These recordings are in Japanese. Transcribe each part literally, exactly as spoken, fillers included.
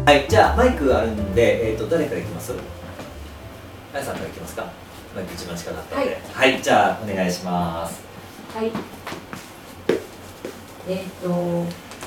はい、じゃあマイクあるんで、えーと、誰からいきます？あやさんからいきますか？マイク一番近かったので。はい、はい、じゃあお願いします。 はい。えっ、ー、と、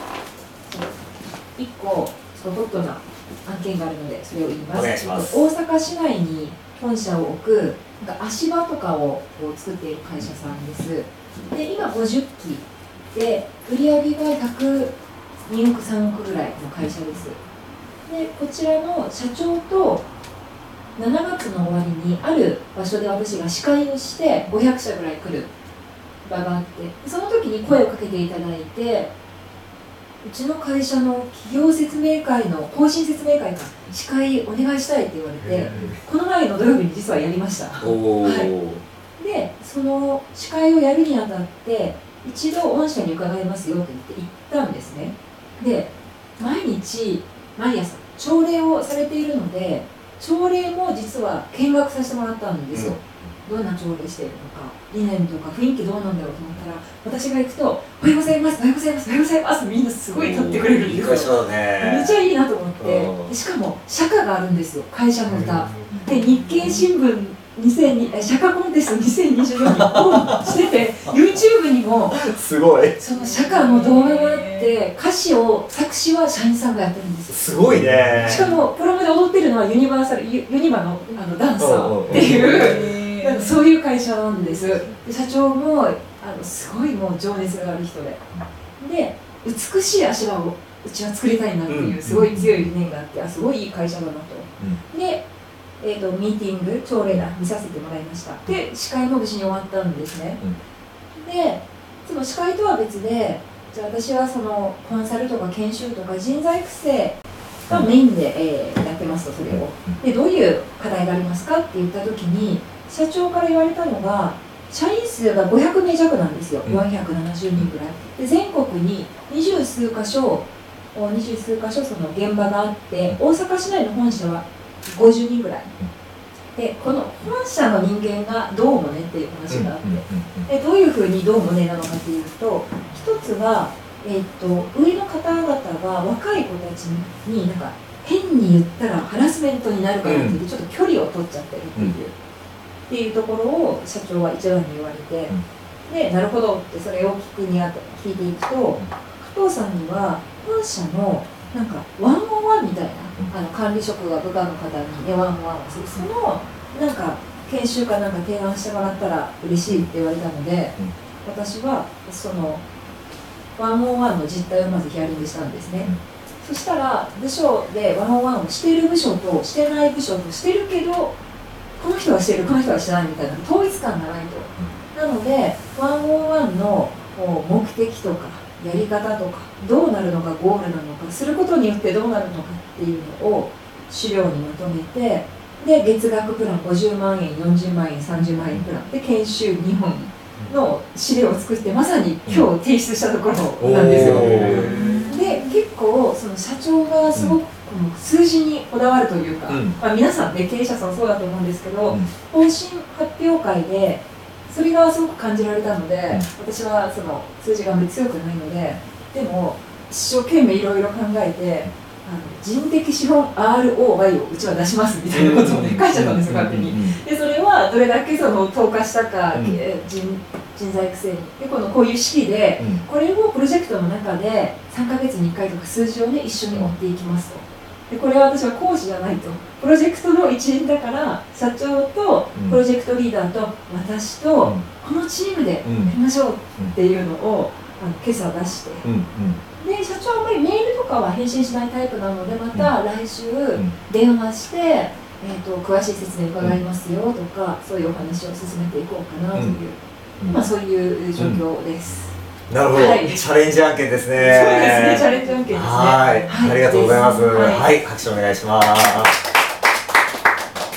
いっこ、ちょっとホットな案件があるので、それを言います。 お願いします。 大阪市内に本社を置く、なんか足場とかを作っている会社さんです。で、今ごじゅっきで、売上がひゃくにおく、さんおくぐらいの会社です。で、こちらの社長としちがつの終わりにある場所で私が司会をしてごひゃくしゃぐらい来る場があって、その時に声をかけていただいて、うちの会社の企業説明会の方針説明会か司会お願いしたいって言われて、この前の土曜日に実はやりました。はい、でその司会をやるにあたって一度御社に伺いますよと言って行ったんですね。で毎日毎朝朝礼をされているので、朝礼も実は見学させてもらったんですよ。どんな朝礼しているのか、理念とか雰囲気どうなんだろうと思ったら、私が行くと「おはようございます、おはようございます、おはようございます」みんなすごい立ってくれるんですよ。めっちゃいいなと思って、しかも社歌があるんですよ、会社の歌で。日経新聞にせんに社歌コンテストにせんにじゅうよんにオンしててYouTube にもすごいその社歌の動画があって、歌詞を作詞は社員さんがやってるんですよ。 すごいね。 しかもプロムで踊ってるのはユニバーサルユニバのあのダンサーっていうなんかそういう会社なんです。で社長もあのすごいもう情熱がある人で、で美しい足場をうちは作りたいなっていうすごい強い理念があって、あすごいいい会社だなと。うん、でえー、とミーティング、朝礼だ見させてもらいました。で、司会も無事に終わったんですね。うん、で、その司会とは別で、じゃあ私はそのコンサルとか研修とか人材育成がメインで、えー、やってますと、それを。で、どういう課題がありますかって言ったときに、社長から言われたのが、社員数がごひゃくめいじゃくなんですよ、よんひゃくななじゅうにんぐらい。で、全国に二十数箇所、二十数箇所その現場があって、大阪市内の本社はごじゅうにんぐらいで、この本社の人間がどうもねっていう話があって、でどういうふうにどうもねなのかっていうと、一つは、えー、と上の方々が若い子たちになんか変に言ったらハラスメントになるからっていう、ちょっと距離を取っちゃってるっていう、っていうところを社長は一番に言われて、でなるほどってそれを聞くにあた聞いていくと、加藤さんには本社のなんかワンオンワンみたいな、あの管理職が部下の方にねワンオンワンをする、そのなんか研修かなんか提案してもらったら嬉しいって言われたので、うん、私はそのワンオンワンの実態をまずヒアリングしたんですね。うん、そしたら部署でワンオンワンをしている部署としてない部署としてるけど、この人はしてるこの人はしてないみたいな統一感がないと。なのでワンオンワンの目的とかやり方とかどうなるのかゴールなのかすることによってどうなるのかっていうのを資料にまとめて、で月額プランごじゅうまんえん、よんじゅうまんえん、さんじゅうまんえんプランで研修にほんの資料を作って、まさに今日提出したところなんですよ。で結構その社長がすごくこの数字にこだわるというか、うん、まあ、皆さんね経営者さんそうだと思うんですけど、うん、方針発表会でそれがすごく感じられたので、うん、私はその数字があまり強くないので、でも一生懸命いろいろ考えて、あの人的資本 アールオーワイ をうちは出しますみたいなことをね書いちゃったんですよ、勝手に。でそれはどれだけその投下したか、うん、人, 人材育成にでこのこういう式で、うん、これをプロジェクトの中でさんかげつにいっかいとか数字をね一緒に持っていきますと。でこれは私は講師じゃないと、プロジェクトの一員だから社長とプロジェクトリーダーと私とこのチームでやりましょうっていうのをあの今朝出して、で社長はあんまりメールとかは返信しないタイプなので、また来週電話して、えー、と詳しい説明伺いますよとか、そういうお話を進めていこうかなという、まあ、そういう状況です。 なるほど、はい、チャレンジ案件ですね。 そうですね、チャレンジ案件ですね。 はい、はい、ありがとうございます。はい、はい、拍手お願いします。こ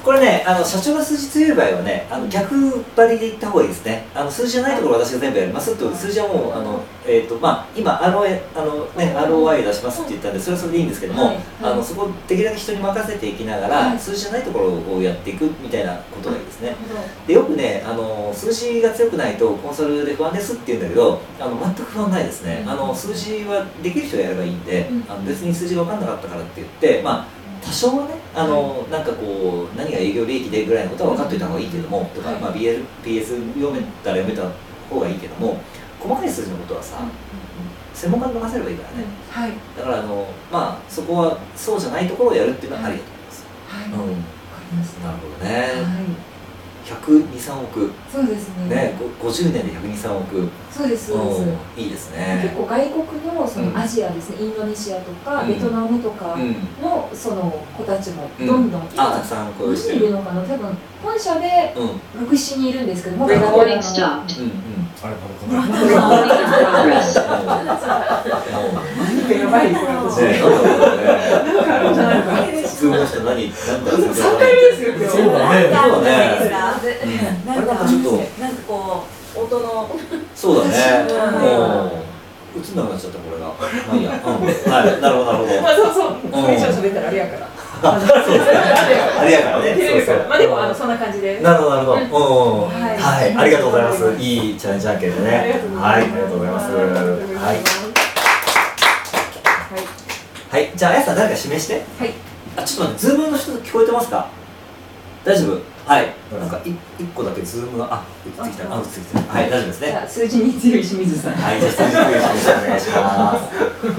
これね、あの社長が数字強い場合はね、あの逆張りでいった方がいいですね。あの数字じゃないところ私が全部やりますってことで、数字はもうあの、えーとまあ、今 アールオーアイ あの、ね、アールオーアイ 出しますって言ったんで、それはそれでいいんですけども、 はいはい、 あのそこをできるだけ人に任せていきながら、はい、数字じゃないところをやっていくみたいなことがいいですね。でよくね、あの数字が強くないとコンサルで不安ですって言うんだけど、あの全く不安ないですね。あの数字はできる人がやればいいんで、あの別に数字が分かんなかったからって言って、まあ多少はね、あの、なんかこう、何が営業利益でぐらいのことは分かっておいた方がいいけども、とか、まあ、ビーエル、ピーエス 読めたら読めた方がいいけども、細かい数字のことはさ、専門家に任せればいいからね。はい、だから、あの、まあ、そこはそうじゃないところをやるっていうのはありだと思います。はい。うん。わかりました。なるほどね。はい。ひゃくにじゅうさんおく。そうですね。ね、ごじゅうねんでひゃくにじゅうさんおく。そうです、そうです。いいですね。結構外国のそのアジアですね、インドネシアとかベトナムとかのその子たちもどんどん、 あ、たくさんこうしてるのかな。多分本社でろく、ななにんいるんですけど、まだ名古屋の。あれ、何かやばいですよ、私。なんかあるんじゃないか。普通の人何、なんだろう。さんかいめですよ、今日。そうだね。そうだね。なんかちょっと、なんかこう、音の。そうだね。映んなくなっちゃった、これが。まあいいや。はい、なるほど、なるほど。まあ、そうそう。これ以上喋ったらあれやから。あれやからね。まあでも、あの、そんな感じで。なるほど、なるほど。はい、ありがとうございます。いいチャレンジ案件でね。はい、ありがとうございます。はい。はい、じゃあ、あやさん、誰か指名して。はい。あ、ちょっと待って、ズームの人聞こえてますか。大丈夫。はい。なんか、い、一個だけズームが、あ、映ってきた。あ、映ってきた。はい、大丈夫ですね。じゃあ、数字に強い清水さん。はい、じゃあ、数字に強い清水さん、お願いします。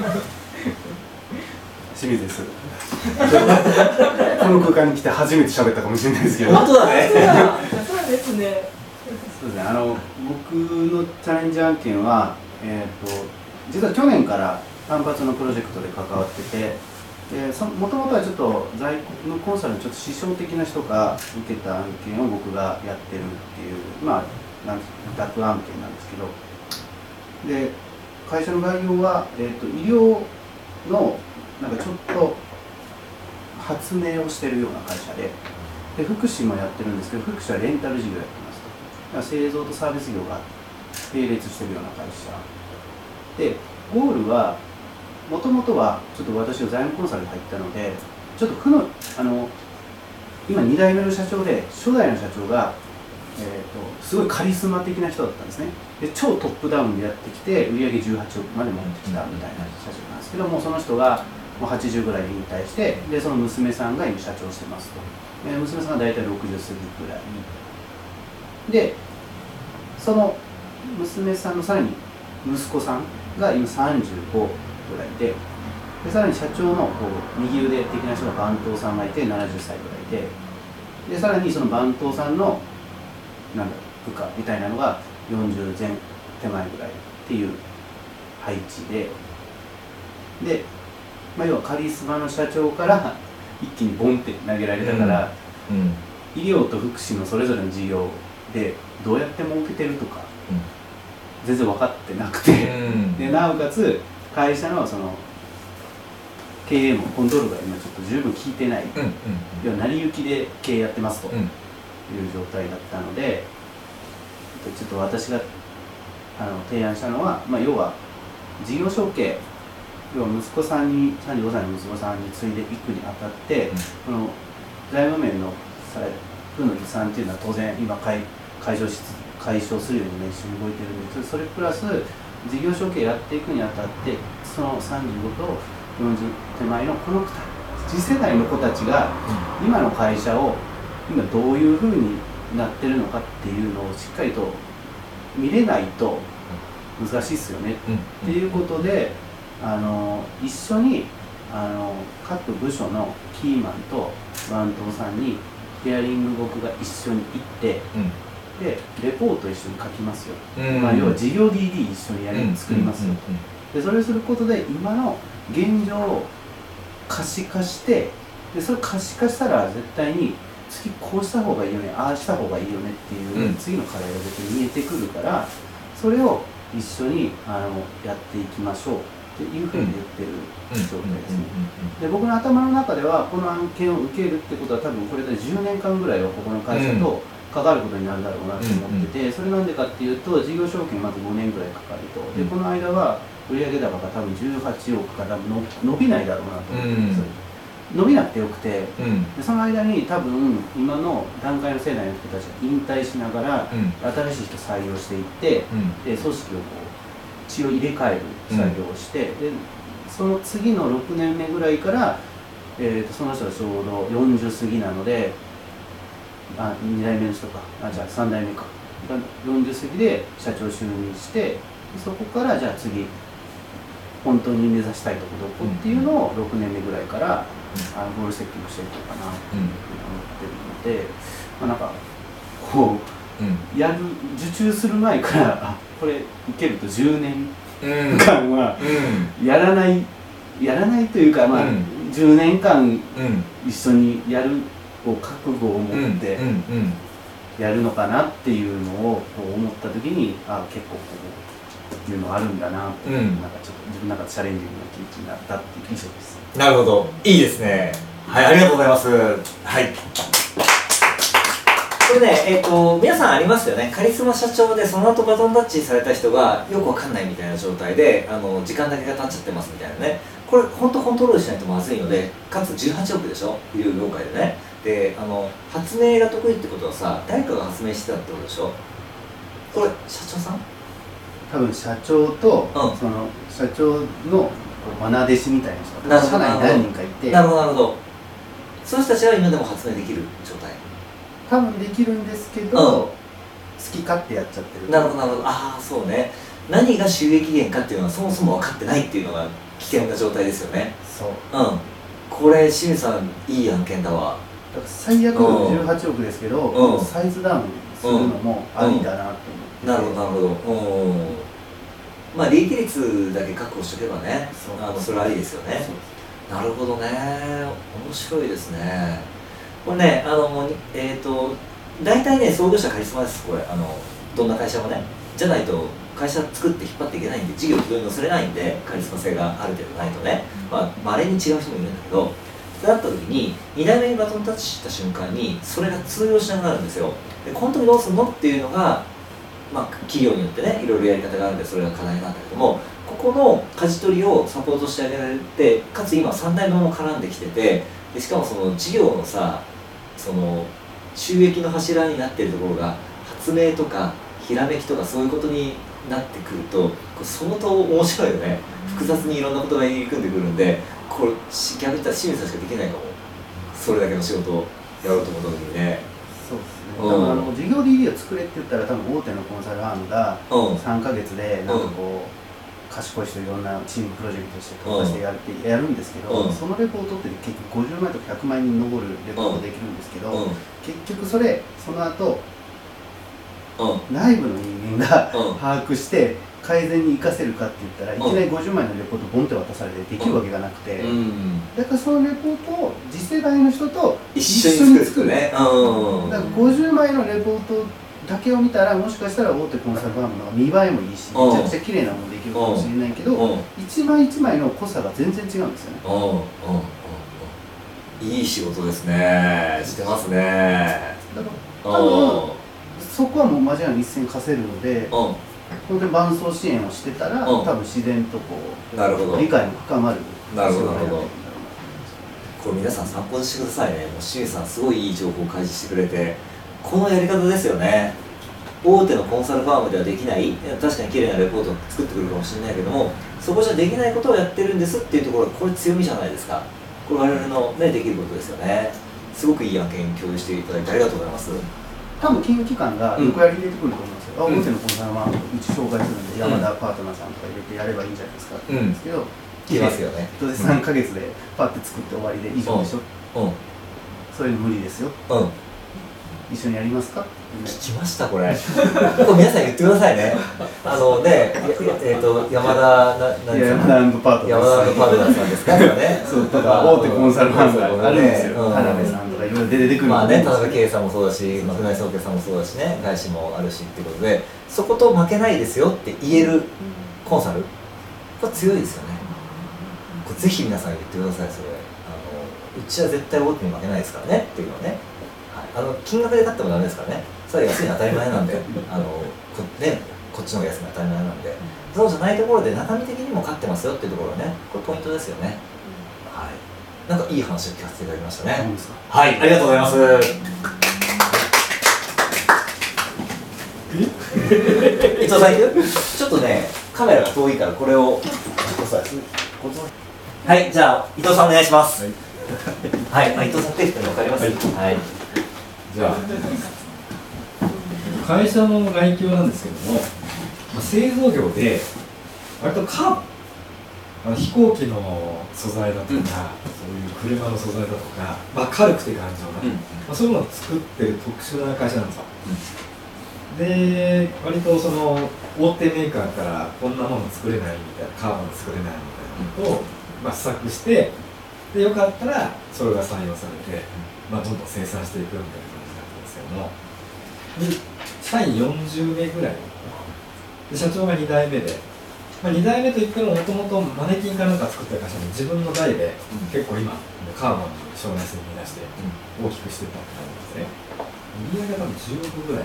清水です。この空間に来て初めて喋ったかもしれないですけど。 本当だね。 そうですね。 そうですね。あの、僕のチャレンジ案件は、えっと、実は去年から単発のプロジェクトで関わってて。でそもともとはちょっと在庫のコンサルのちょっと師匠的な人が受けた案件を僕がやってるっていう、まあ、なん逆案件なんですけど、で会社の概要は、えーと、医療のなんかちょっと発明をしてるような会社で、で福祉もやってるんですけど、福祉はレンタル事業やってますと。製造とサービス業が並列してるような会社で、ゴールはもともとはちょっと私は財務コンサルに入ったので、ちょっと負のあの今に代目の社長で、初代の社長が、えー、とすごいカリスマ的な人だったんですね。で超トップダウンでやってきて、売上じゅうはちおくまで持ってきたみたいな社長なんですけども、その人がもうはちじゅうぐらいで引退して、でその娘さんが今社長してますと。で娘さんが大体ろくじゅっ過ぎぐらいで、その娘さんのさらに息子さんが今さんじゅうごぐらいで、でさらに社長のこう右腕的な人が番頭さんがいてななじゅっさいぐらいで、でさらにその番頭さんのなんだろう部下みたいなのがよんじゅう前手前ぐらいっていう配置で、で、まあ、要はカリスマの社長から一気にボンって投げられたから、うんうん、医療と福祉のそれぞれの事業でどうやって儲けてるとか、うん、全然分かってなくて、うん、でなおかつ会社のその経営もコントロールが今ちょっと十分効いてない、うんうんうん、要は成り行きで経営やってますという状態だったので、ちょっと私があの提案したのは、まあ、要は事業承継、要は息子さんにさんじゅうごさいの息子さんに継いでいくにあたって、うん、この財務面の負の遺産っていうのは当然今解消し解消するようにね一緒に動いてるんです。それプラス事業承継やっていくにあたって、そのさんじゅうごとよんじゅう手前のこの次世代の子たちが今の会社を今どういうふうになってるのかっていうのをしっかりと見れないと難しいですよね、うん、っていうことで、あの一緒にあの各部署のキーマンと番頭さんにペアリング僕が一緒に行って、うん、でレポート一緒に書きますよ、うん、まあ、要は事業 ディーディー 一緒にやり作りますよ、でそれをすることで今の現状を可視化して、でそれを可視化したら絶対に次こうした方がいいよね、ああした方がいいよねっていう、うん、次の課題が絶対見えてくるから、それを一緒にあのやっていきましょうっっていうふうに言ってる状態ですね。で僕の頭の中ではこの案件を受けるってことは多分これでじゅうねんかんぐらいはここの会社と関わることになるだろうなと思ってて、それなんでかっていうと事業承継まずごねんぐらいかかると、でこの間は売上高が多分じゅうはちおくからの伸びないだろうなと思ってるんですよ。伸びなくてよくて、うん、でその間に多分今の段階の世代の人たちが引退しながら、うん、新しい人採用していって、うん、で組織をこう血を入れ替える作業をして、うん、でその次のろくねんめぐらいから、えー、とその人がちょうどよんじゅう過ぎなので、あにだいめの人かあじゃあさんだいめかがよんじゅう過ぎで社長就任して、そこからじゃあ次本当に目指したいところどこっていうのをろくねんめぐらいから、あのゴールセッティングしていこうかなというふうに思ってるので、まあ、なんかこう、うん、やる受注する前からあこれ受けるとじゅうねんかんはやらない、やらないというか、まあ、うん、じゅうねんかん一緒にやるを覚悟を持ってやるのかなっていうのをこう思った時にあ結構こういうのあるんだなって、うん、なんかちょっと自分の中でチャレンジングな気持ちになったっていう印象です。 なるほど、いいですね。はい、ありがとうございます。はい。これね、えーと、皆さんありますよね。カリスマ社長でその後バトンタッチされた人がよくわかんないみたいな状態で、あの時間だけが経っちゃってますみたいなね。これ本当コントロールしないとまずいので、かつじゅうはちおくでしょ、医療業界でね。で、あの発明が得意ってことはさ、誰かが発明してたってことでしょ。これ社長さん？ 多分社長と、うん、その社長の愛弟子みたいな人が社内に何人かいて、 なるほどなるほど。その人たちは今でも発明できる状態。 多分できるんですけど、うん、好き勝手やっちゃってる。 なるほどなるほど。ああそうね。何が収益源かっていうのはそもそも分かってないっていうのが危険な状態ですよね。 そう。 うん。これ清水さんいい案件だわ。 だから最悪じゅうはちおくですけど、うん、サイズダウンするのもありだなと思って。 うん、なるほどなるほど。うん。まあ利益率だけ確保しておけばね、そ, あのそれはありですよね。なるほどね、面白いですね。これね、あのえっ、ー、と大体ね創業者カリスマです。これあのどんな会社もね、じゃないと会社作って引っ張っていけないんで、事業軌道に乗せれないんで、カリスマ性がある程度ないとね、まあ稀に違う人もいるんだけど、ってなった時ににだいめにバトンタッチした瞬間にそれが通用しなくなるんですよ。でこの時どうするのっていうのが、まあ、企業によってねいろいろやり方があるんでそれが課題なんだけども、ここの舵取りをサポートしてあげられて、かつ今さんだいめも絡んできてて、でしかもその事業のさその収益の柱になっているところが発明とかひらめきとかそういうことになってくると相当面白いよね。複雑にいろんなことが入り組んでくるんで、これ逆に言ったら清水さんしかできないかも。それだけの仕事をやろうと思った時にね。 そうですね。うん、あの事業 ディーディー を作れって言ったら多分大手のコンサルファームがさんかげつでなんかこう、うん、賢い人いろんなチームプロジェクトとして突破してやるってやるんですけど、うん、そのレポートって結局ごじゅうまいとかひゃくまいに上るレポートできるんですけど、うん、結局それその後、うん、内部の人間が把握して改善に生かせるかって言ったら、いきなりごじゅうまいのレポートボンって渡されてできるわけがなくて、うん、だからそのレポートを次世代の人と一緒に作るね。うん、だからごじゅうまいのレポートだけを見たらもしかしたら大手コンサルファームの方が見栄えもいいし、めちゃくちゃ綺麗なものできるかもしれないけど、一枚一枚の濃さが全然違うんですよね。うんうんうん、いい仕事ですね。してますね。 だから多分そこはもう間違いなく一線課せるので、本当に伴走支援をしてたら、多分自然とこうなるほど理解も深まる。 なるほどなるほど。これ皆さん参考にしてくださいね。もう清水さんすごいいい情報を開示してくれて、このやり方ですよね。大手のコンサルファームではできない、確かに綺麗なレポートを作ってくるかもしれないけども、そこじゃできないことをやってるんですっていうところがこれ強みじゃないですか。これ我々の、ね、できることですよね。すごくいい案件共有していただいてありがとうございます。 多分金融機関が横やり入れてくると思うんですよ。うん、大手のコンサルファームうち紹介するんで、山田パートナーさんとか入れてやればいいんじゃないですかって言うんですけど、 いますよね。 さんかげつでパッて作って終わりで以上でしょ、うんうん、そういうの無理ですよ、うん、一緒にやりますか。 聞きましたこれ。これ皆さん言ってくださいね。あのね、えっと山田な何ですか。 山田パートナー。 山田パートナーさんですかね。 そうとか大手コンサルファームがあるんですよ。田辺さんとかいろいろ出てくる。 まあね、田辺圭さんもそうだし、まあ船井宗家さんもそうだしね、外資もあるしっていうことで、そこと負けないですよって言えるコンサル。これ強いですよね。 ぜひ皆さん言ってください。それあのうちは絶対大手に負けないですからねっていうのはね、はい、あの金額で買ってもダメですからね。それは安いの当たり前なんであのこ、ね、こっちの方が安いの当たり前なんで、そうじゃないところで中身的にも勝ってますよっていうところね、これポイントですよね。はい、なんかいい話を聞かせていただきましたね。はい、ありがとうございます。伊藤さん行く？ちょっとね、カメラが遠いからこれをはい、じゃあ伊藤さんお願いします。はい、はい、伊藤さん手振ってるの分かります？はい、はい、 じゃあ会社の概況なんですけども、まあ、製造業で割とカーボン、あの飛行機の素材だとか、うん、そういう車の素材だとか、まあ、軽くて頑丈な、うん、まあ、そういうのを作ってる特殊な会社なんですよ。うん、で割とその大手メーカーからこんなもの作れないみたいな、カーボン作れないみたいなのを、まあ、試作して、でよかったらそれが採用されて、まあ、どんどん生産していくみたいな感じなんですけども、で社員よんじゅうめいぐらいで、社長がにだいめで、まあ、にだいめといってももともとマネキンかなんか作った会社に自分の代で、うん、結構今カーボンに将来性を見出して大きくしてたって感じですね。売り上げが多分じゅうおくぐらい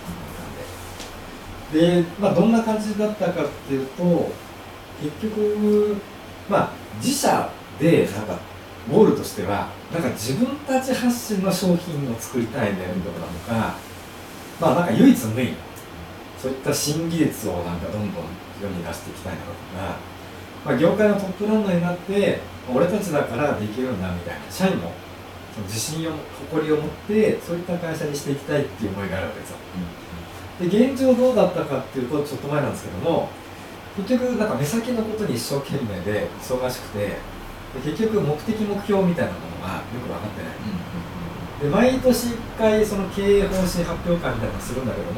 なんで、まあ、どんな感じだったかっていうと、結局まあ自社でなんかゴールとしてはなんか自分たち発信の商品を作りたいねとかなのか、まあなんか唯一無二そういった新技術をなんかどんどん世に出していきたいなとか、まあ、業界のトップランナーになって俺たちだからできるんだみたいな、社員もその自信を誇りを持ってそういった会社にしていきたいっていう思いがあるわけですよ。うん、で現状どうだったかっていうとちょっと前なんですけども、結局なんか目先のことに一生懸命で忙しくて、で結局目的目標みたいなものがよく分かってない。うん、で毎年いっかいその経営方針発表会みたいなのをするんだけども、